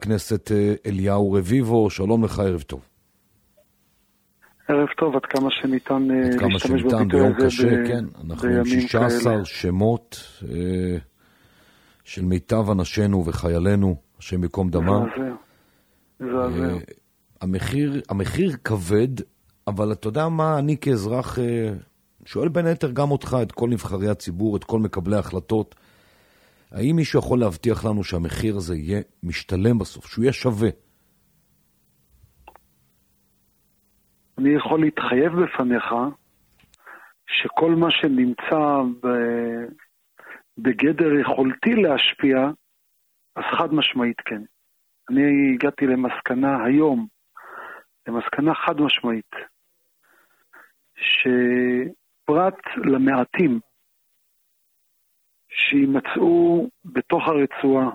הכנסת אליהו רביבו, שלום לך, ערב טוב. ערב טוב, עד כמה שניתן להשתמש בביטוי ביום הזה קשה, כן. אנחנו עם 16 שמות של מיטב אנשינו וחיילינו, השם יקום דמם. המחיר כבד, אבל אתה יודע מה, אני כאזרח שואל בין היתר גם אותך, את כל נבחרי הציבור, את כל מקבלי ההחלטות, האם מישהו יכול להבטיח לנו שהמחיר הזה יהיה משתלם בסוף, שהוא יהיה שווה? אני יכול להתחייב בפניך שכל מה שנמצא בגדר יכולתי להשפיע, אז חד משמעית כן. אני הגעתי למסקנה היום, למסקנה חד משמעית, שפרט למעטים שימצאו בתוך הרצועה,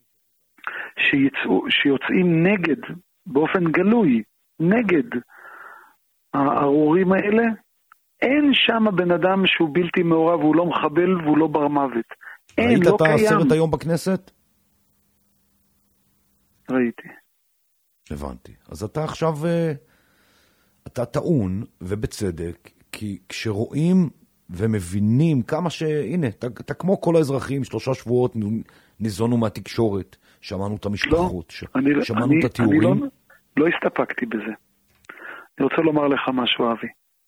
שיוצאים נגד, באופן גלוי, נגד הארורים האלה, אין שם בן אדם שהוא בלתי מעורב, הוא לא מחבל והוא לא בר מוות. אין, לא קיים. ראית את הסרט היום בכנסת? ראיתי. הבנתי. אז אתה עכשיו, אתה טעון, ובצדק, כי כשרואים ומבינים כמה הנה, אתה כמו כל האזרחים, 3 שבועות ניזונו מהתקשורת, שמענו את המשפחות, שמענו את התיאורים. אני לא הסתפקתי בזה. אני רוצה לומר לך משהו, אבי.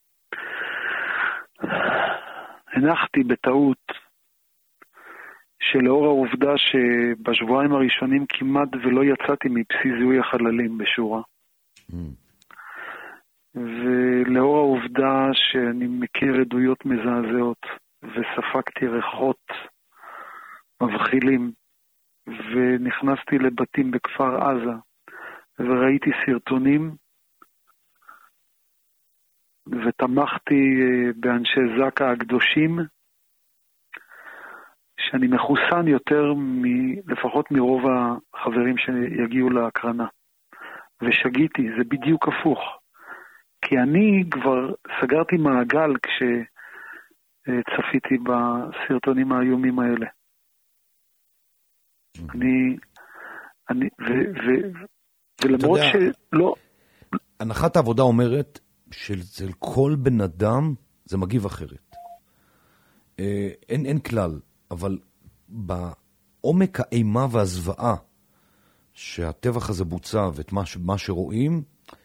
הנחתי בטעות שלאור העובדה שבשבועיים הראשונים כמעט ולא יצאתי מבסיס זיהוי החללים בשורה. ולאור העובדה שאני מכיר עדויות מזעזעות וספקתי ריחות מבחילים ונכנסתי לבתים בכפר עזה וראיתי סרטונים ותמכתי באנשי זק"א הקדושים, שאני מחוסן יותר לפחות מרוב החברים שיגיעו להקרנה. ושגיתי, זה בדיוק הפוך. כי אני כבר סגרתי מעגל כשצפיתי בסרטונים האיומים האלה. ולמרות שלא... הנחת העבודה אומרת שאצל כל בן אדם זה מגיב אחרת. אין כלל, אבל בעומק האימה והזוועה שהטבח הזה בוצע ואת מה שרואים,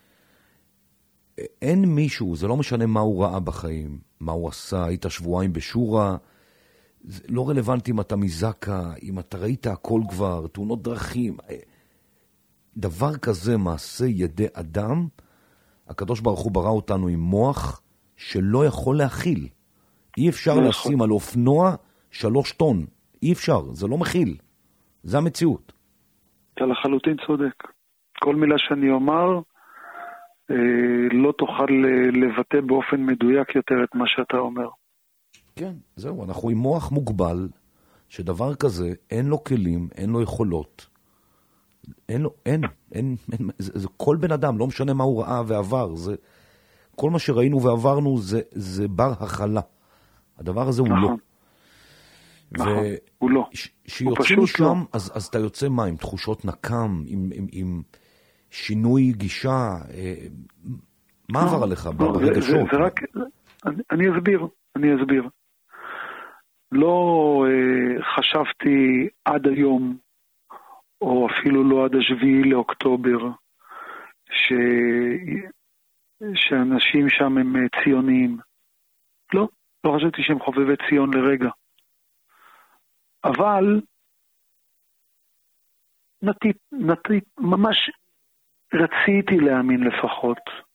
אין מישהו, זה לא משנה מה הוא ראה בחיים, מה הוא עשה, היית שבועיים בשורה, זה לא רלוונטי אם אתה מזק"א, אם אתה ראית הכל כבר, תאונות דרכים, דבר כזה, מעשה ידי אדם, הקדוש ברוך הוא ברא אותנו עם מוח שלא יכול להכיל. אי אפשר לשים על אופנוע 3 טון. אי אפשר, זה לא מכיל. זה המציאות. אתה לחלוטין צודק. כל מילה שאני אומר לא תוכל לבטא באופן מדויק יותר את מה שאתה אומר. כן, זהו. אנחנו עם מוח מוגבל, שדבר כזה אין לו כלים, אין לו יכולות. זה כל בן אדם, לא משנה מה הוא ראה ועבר, כל מה שראינו ועברנו זה בר החלה. הדבר הזה הוא לא. נכון, הוא לא. שיוצאים משם, אז אתה יוצא מה? עם תחושות נקם, עם שינוי גישה, מה עבר עליך ברגשות? אני אסביר. לא חשבתי עד היום, או אפילו לא עד 7 לאוקטובר, שאנשים שם הם ציוניים. לא חשבתי שהם חובבי ציון לרגע. אבל ממש רציתי להאמין לפחות,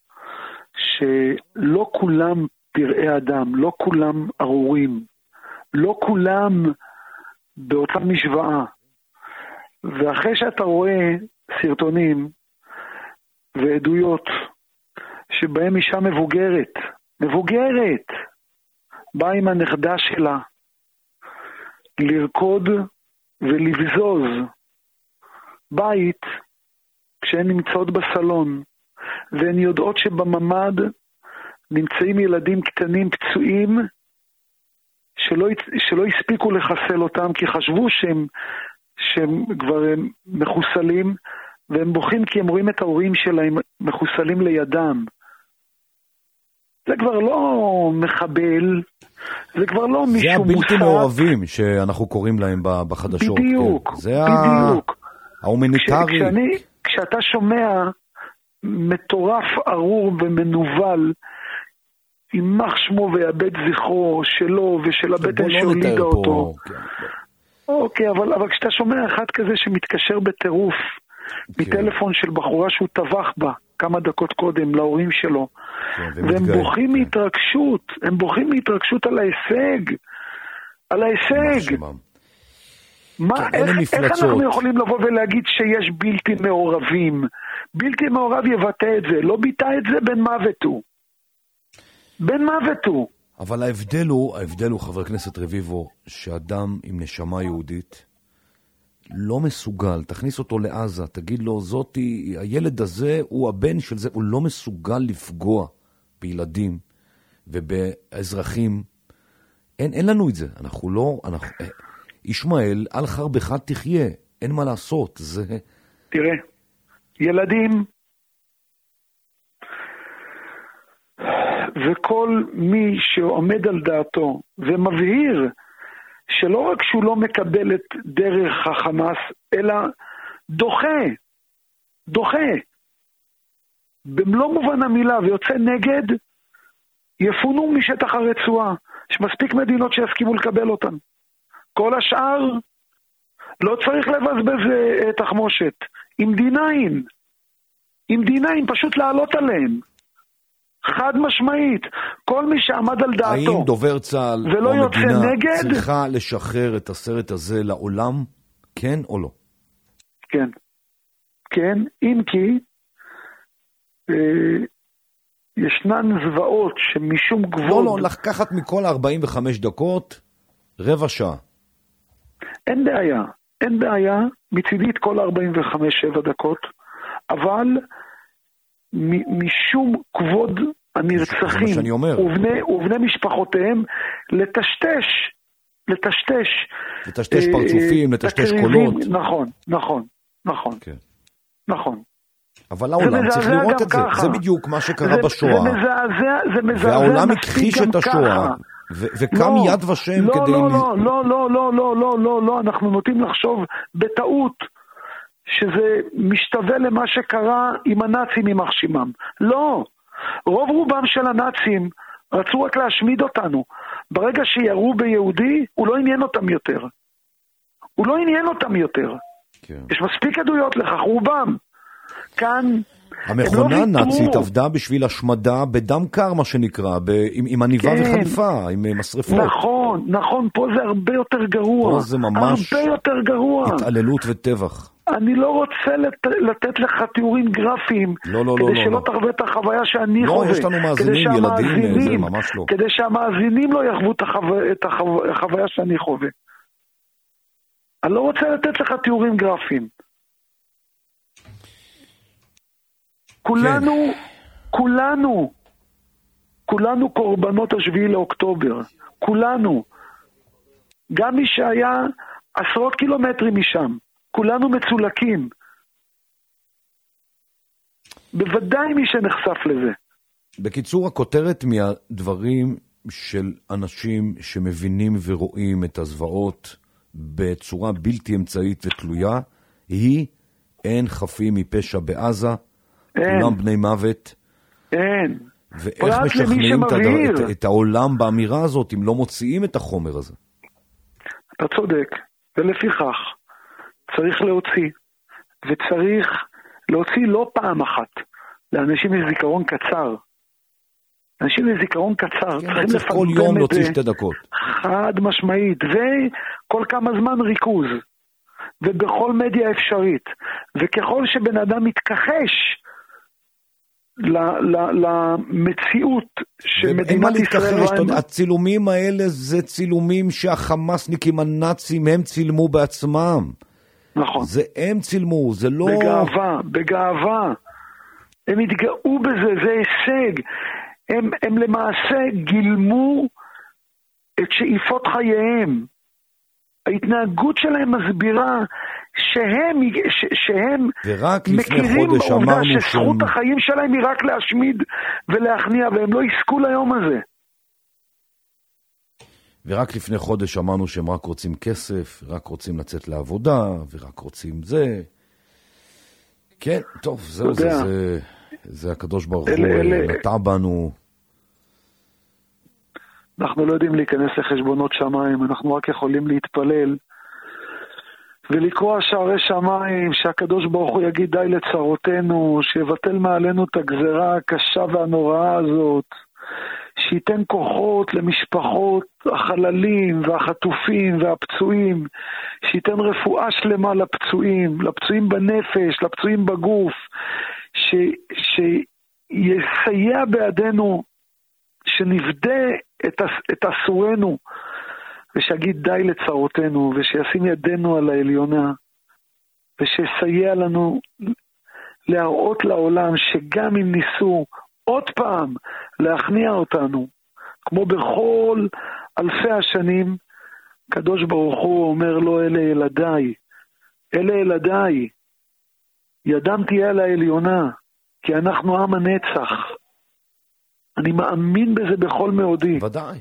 שלא כולם פראי אדם, לא כולם ארורים, לא כולם באותה משוואה. ואחרי שאתה רואה סרטונים ועדויות שבהם אישה מבוגרת, באה עם הנכדה שלה לרקוד ולבזוז בית כשהן נמצאות בסלון, והן יודעות שבממד נמצאים ילדים קטנים פצועים שלא הספיקו לחסל אותם כי חשבו שהם כבר מחוסלים, והם בוכים כי הם רואים את ההורים שלהם מחוסלים לידם. זה כבר לא מחבל, זה כבר לא מישהו מוסף. זה הבלתי מעורבים שאנחנו קוראים להם בחדשות. בדיוק, כן. זה בדיוק. ההומניטרי. כשאתה שומע מטורף ארור ומנוול, יימח שמו ויאבד זכרו שלו ושל הבטן שהולידה אותו. אוקיי, אבל כשאתה שומע אחד כזה שמתקשר בטירוף מטלפון של בחורה שהוא טבח בה כמה דקות קודם להורים שלו, והם בוכים מהתרגשות, הם בוכים מהתרגשות על ההישג, על ההישג. איך אנחנו יכולים לבוא ולהגיד שיש בלתי מעורבים? בלתי מעורב יבטא את זה, לא ביטא את זה בן מוות הוא. בן מוות הוא. אבל ההבדל הוא, חבר הכנסת רביבו, שאדם עם נשמה יהודית לא מסוגל, תכניס אותו לעזה, תגיד לו, הילד הזה הוא הבן של זה, הוא לא מסוגל לפגוע בילדים ובאזרחים. אין לנו את זה. ישמעאל, על חרבך תחיה, אין מה לעשות. תראה, ילדים וכל מי שעומד על דעתו ומבהיר שלא רק שהוא לא מקבל את דרך החמאס, אלא דוחה במלוא מובן המילה ויוצא נגד, יפונו משטח הרצועה. יש מספיק מדינות שיסכימו לקבל אותן. כל השאר לא צריך לבזבז תחמושת. עם דיניים פשוט לעלות עליהם. חד משמעית. כל מי שעמד על דעתו. האם דובר צה"ל או המדינה צריכה לשחרר את הסרט הזה לעולם? כן או לא? כן. כן, אם כי ישנן זוועות שמשום גבול... לא, לקחת מכל 45 דקות רבע שעה. אין בעיה, מצידי את כל 45-7 דקות, אבל משום כבוד הנרצחים ובני משפחותיהם לטשטש פרצופים, לטשטש קולות. נכון. אבל העולם צריך לראות את זה. זה בדיוק מה שקרה בשואה. זה מזעזע. והעולם הכחיש את השואה. וקם יד ושם כדי... לא, אנחנו נוטים לחשוב בטעות שזה משתווה למה שקרה עם הנאצים עם מחשימם. לא, רוב רובם של הנאצים רצו רק להשמיד אותנו. ברגע שירו ביהודי, הוא לא עניין אותם יותר. כן. יש מספיק עדויות לכך, רובם. כאן... המכונה הנאצית עבדה בשביל השמדה בדם קר, מה שנקרא, עם עניבה וחליפה, עם משרפות. נכון, פה זה הרבה יותר גרוע. פה זה ממש הרבה יותר גרוע. התעללות וטבח. אני לא רוצה לתת לך תיאורים גרפיים, כדי שלא תחווה את החוויה שאני חווה. לא, יש לנו מאזינים, ילדים, זה ממש לא. כדי שהמאזינים לא יחוו את החוויה שאני חווה. אני לא רוצה לתת לך תיאורים גרפיים. כולנו קורבנות 7 לאוקטובר. כולנו. גם מי שהיה עשרות קילומטרים משם. כולנו מצולקים. בוודאי מי שנחשף לזה. בקיצור, הכותרת מהדברים של אנשים שמבינים ורואים את הזוועות בצורה בלתי אמצעית ותלויה, היא אין חפים מפשע בעזה, כולם בני מוות. אין. ואיך משכנעים את העולם באמירה הזאת אם לא מוציאים את החומר הזה? אתה צודק, ולפיכך צריך להוציא, וצריך להוציא לא פעם אחת, לאנשים יש זיכרון קצר. אנשים יש זיכרון קצר. כן, צריך כל יום להוציא 2 דקות. חד משמעית, וכל כמה זמן ריכוז, ובכל מדיה אפשרית. וככל שבן אדם מתכחש למציאות שמדינת ישראל... הצילומים האלה זה צילומים שהחמאסניקים הנאצים הם צילמו בעצמם. נכון. זה הם צילמו, זה לא... בגאווה. הם התגאו בזה, זה הישג. הם למעשה גילמו את שאיפות חייהם. ההתנהגות שלהם מסבירה שהם מכירים עובדה שזכות החיים שלהם היא רק להשמיד ולהכניע, והם לא עסקו ליום הזה. ורק לפני חודש אמרנו שהם רק רוצים כסף, רק רוצים לצאת לעבודה, ורק רוצים זה. כן, טוב, זהו, זה הקדוש ברוך הוא נטע בנו. אנחנו לא יודעים להיכנס לחשבונות שמיים, אנחנו רק יכולים להתפלל ולקרוא שערי שמיים, שהקדוש ברוך הוא יגיד די לצרותינו, שיבטל מעלינו את הגזרה הקשה והנוראה הזאת, שייתן כוחות למשפחות החללים והחטופים והפצועים, שייתן רפואה שלמה לפצועים, לפצועים בנפש, לפצועים בגוף, שיסייע בידינו, שנפדה את אסורנו, ושיגיד די לצרותינו, ושישים ידינו על העליונה, ושיסייע לנו להראות לעולם שגם אם ניסו עוד פעם להכניע אותנו, כמו בכל אלפי השנים, קדוש ברוך הוא אומר לו, אלה ילדיי, אלה ילדיי, ידם תהיה על העליונה, כי אנחנו עם הנצח. אני מאמין בזה בכל מאודי. ודאי.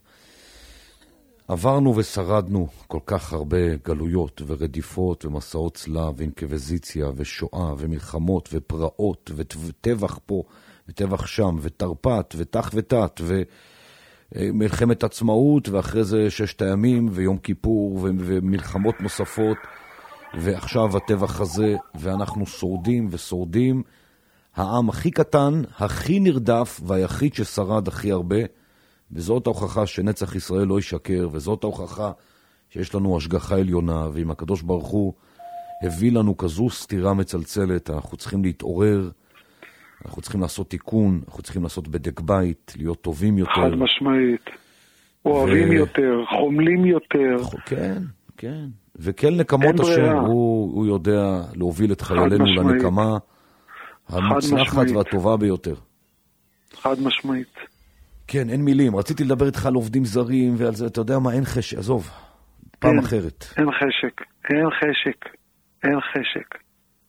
עברנו ושרדנו כל כך הרבה גלויות ורדיפות ומסעות צלב ואינקוויזיציה ושואה ומלחמות ופרעות וטבח פה וטבח שם ותרפ"ט ותח ותת ומלחמת עצמאות ואחרי זה 6 הימים ויום כיפור ומלחמות נוספות ועכשיו הטבח הזה, ואנחנו שורדים ושורדים. העם הכי קטן, הכי נרדף והיחיד ששרד הכי הרבה, וזאת ההוכחה שנצח ישראל לא ישקר, וזאת ההוכחה שיש לנו השגחה עליונה, ואם הקדוש ברוך הוא הביא לנו כזו סתירה מצלצלת, אנחנו צריכים להתעורר, אנחנו צריכים לעשות תיקון, אנחנו צריכים לעשות בדק בית, להיות טובים יותר. חד משמעית. אוהבים יותר, חומלים יותר. כן, כן. וכן נקמות השם, הוא יודע להוביל את חיילינו לנקמה המוצלחת והטובה ביותר. חד משמעית. כן, אין מילים. רציתי לדבר איתך על עובדים זרים ועל זה, אתה יודע מה, אין חשק, עזוב, פעם אחרת. אין חשק, אין חשק, אין חשק.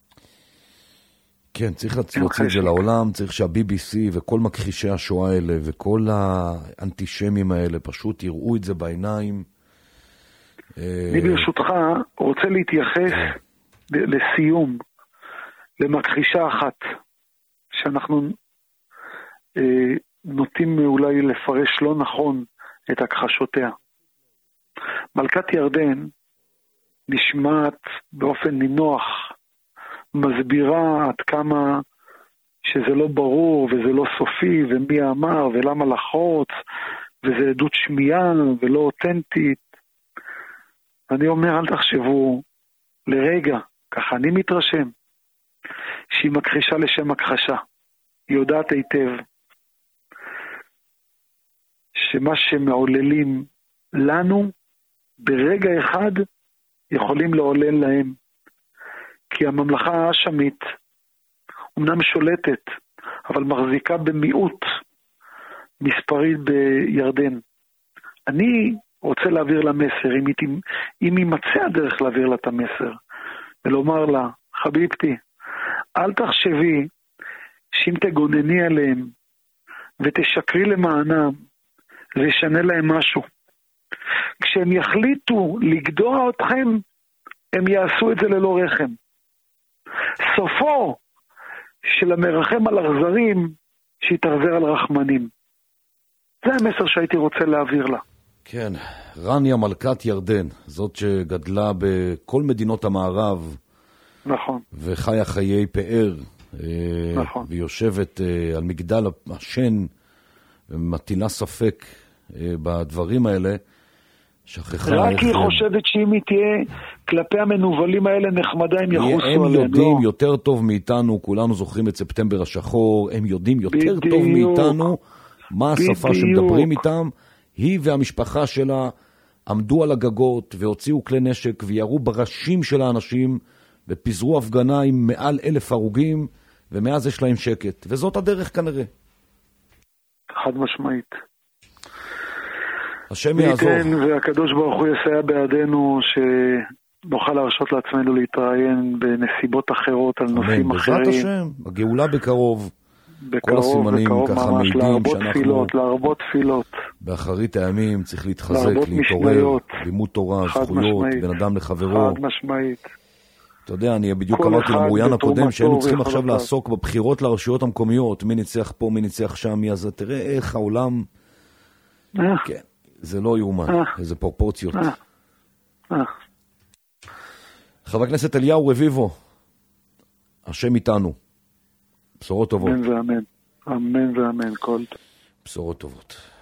כן, צריך להוציא את זה לעולם, צריך שה-BBC וכל מכחישי השואה האלה וכל האנטישמים האלה פשוט יראו את זה בעיניים. אני ברשותך רוצה להתייחס לסיום למכחישה אחת שאנחנו נוטים אולי לפרש לא נכון את הכחשותיה. מלכת ירדן נשמעת באופן נינוח, מסבירה עד כמה שזה לא ברור וזה לא סופי ומי אמר ולמה לחוץ וזה עדות שמיעה ולא אותנטית. אני אומר, אל תחשבו לרגע, ככה אני מתרשם, שהיא מכחישה לשם הכחשה. היא יודעת היטב שמה שמעוללים לנו ברגע אחד יכולים לעולל להם. כי הממלכה האשמית אומנם שולטת, אבל מחזיקה במיעוט מספרי בירדן. אני רוצה להעביר לה מסר, אם יימצא הדרך להעביר לה את המסר, ולומר לה, חביבתי, אל תחשבי שאם תגונני עליהם ותשקרי למענם, זה ישנה להם משהו. כשהם יחליטו לגדוע אתכם, הם יעשו את זה ללא רחם. סופו של המרחם על אכזרים, שיתאכזר על רחמנים. זה המסר שהייתי רוצה להעביר לה. כן, רניה מלכת ירדן, זאת שגדלה בכל מדינות המערב. נכון. וחיה חיי פאר. נכון. ויושבת על מגדל השן, ומטילה ספק בדברים האלה. שכחה רק היא חושבת שאם היא תהיה כלפי המנובלים האלה נחמדה, הם יחוסו עליהם. הם יודעים יותר טוב מאיתנו, כולנו זוכרים את ספטמבר השחור, הם יודעים יותר טוב מאיתנו מה השפה שמדברים איתם. היא והמשפחה שלה עמדו על הגגות והוציאו כלי נשק וירו בראשים של האנשים ופיזרו הפגנה עם מעל 1,000 הרוגים, ומאז יש להם שקט, וזאת הדרך כנראה. חד משמעית. השם יעזור. והקדוש ברוך הוא יסייע בידינו נוכל להרשות לעצמנו להתראיין בנסיבות אחרות על נושאים אחרים. בעזרת השם, הגאולה בקרוב. כל הסימנים ככה מעידים שאנחנו... להרבות תפילות. באחרית הימים צריך להתחזק, להתעורר, לימוד תורה, זכויות, בן אדם לחברו. חד משמעית. אתה יודע, אני בדיוק אמרתי למרויין הקודם שהיינו צריכים עכשיו לעסוק בבחירות לרשויות המקומיות, מי ניצח פה, מי ניצח שם, מי אז תראה איך העולם... כן, זה לא יאומן, איזה פרופורציות. חבר הכנסת אליהו רביבו, השם איתנו. בשורות טובות. אמן ואמן. אמן ואמן, כל טוב. בשורות טובות.